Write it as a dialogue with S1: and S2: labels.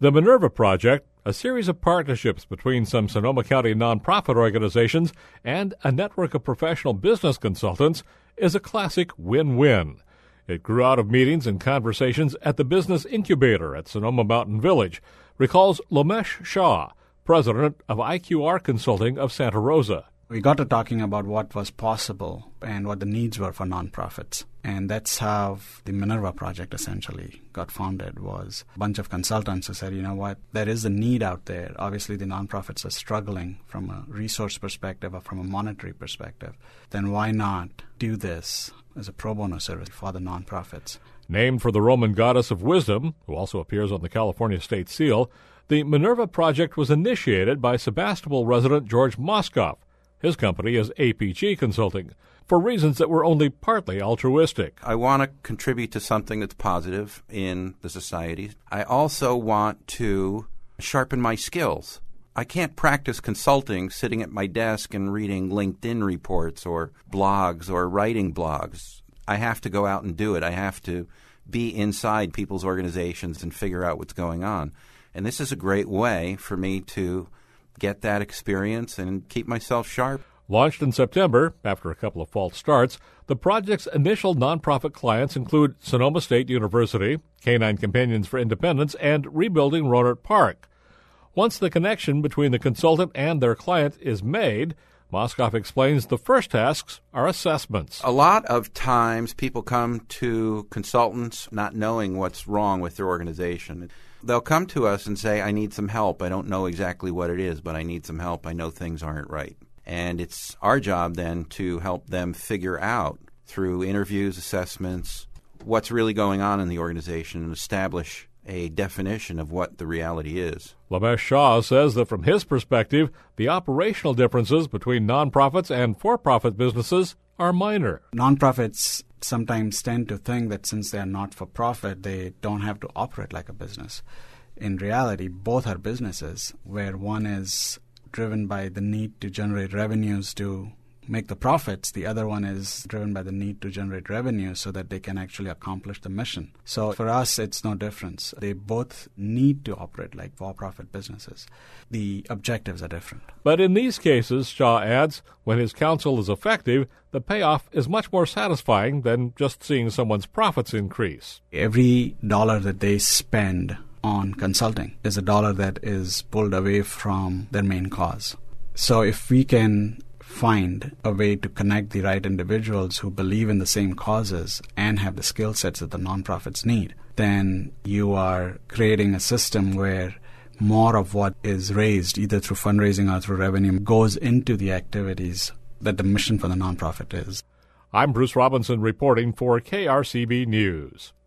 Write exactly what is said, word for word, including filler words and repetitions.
S1: The Minerva Project, a series of partnerships between some Sonoma County nonprofit organizations and a network of professional business consultants, is a classic win-win. It grew out of meetings and conversations at the Business Incubator at Sonoma Mountain Village, recalls Lomesh Shah, president of I Q R Consulting of Santa Rosa.
S2: We got to talking about what was possible and what the needs were for nonprofits. And that's how the Minerva Project essentially got founded, was a bunch of consultants who said, you know what, there is a need out there. Obviously, the nonprofits are struggling from a resource perspective or from a monetary perspective. Then why not do this as a pro bono service for the nonprofits?
S1: Named for the Roman goddess of wisdom, who also appears on the California State Seal, the Minerva Project was initiated by Sebastopol resident George Moskoff. His company is A P G Consulting, for reasons that were only partly altruistic.
S3: I want to contribute to something that's positive in the society. I also want to sharpen my skills. I can't practice consulting sitting at my desk and reading LinkedIn reports or blogs or writing blogs. I have to go out and do it. I have to be inside people's organizations and figure out what's going on. And this is a great way for me to get that experience and keep myself sharp.
S1: Launched in September, after a couple of false starts, the project's initial nonprofit clients include Sonoma State University, Canine Companions for Independence, and Rebuilding Rohnert Park. Once the connection between the consultant and their client is made, Moskoff explains the first tasks are assessments.
S3: A lot of times people come to consultants not knowing what's wrong with their organization. They'll come to us and say, I need some help. I don't know exactly what it is, but I need some help. I know things aren't right. And it's our job then to help them figure out through interviews, assessments, what's really going on in the organization and establish a definition of what the reality is.
S1: Lomesh Shah says that from his perspective, the operational differences between nonprofits and for-profit businesses are minor.
S2: Nonprofits sometimes tend to think that since they are not-for-profit, they don't have to operate like a business. In reality, both are businesses, where one is driven by the need to generate revenues to make the profits. The other one is driven by the need to generate revenue so that they can actually accomplish the mission. So for us, it's no difference. They both need to operate like for-profit businesses. The objectives are different.
S1: But in these cases, Shaw adds, when his counsel is effective, the payoff is much more satisfying than just seeing someone's profits increase.
S2: Every dollar that they spend on consulting is a dollar that is pulled away from their main cause. So if we can find a way to connect the right individuals who believe in the same causes and have the skill sets that the nonprofits need, then you are creating a system where more of what is raised, either through fundraising or through revenue, goes into the activities that the mission for the nonprofit is.
S1: I'm Bruce Robinson reporting for K R C B News.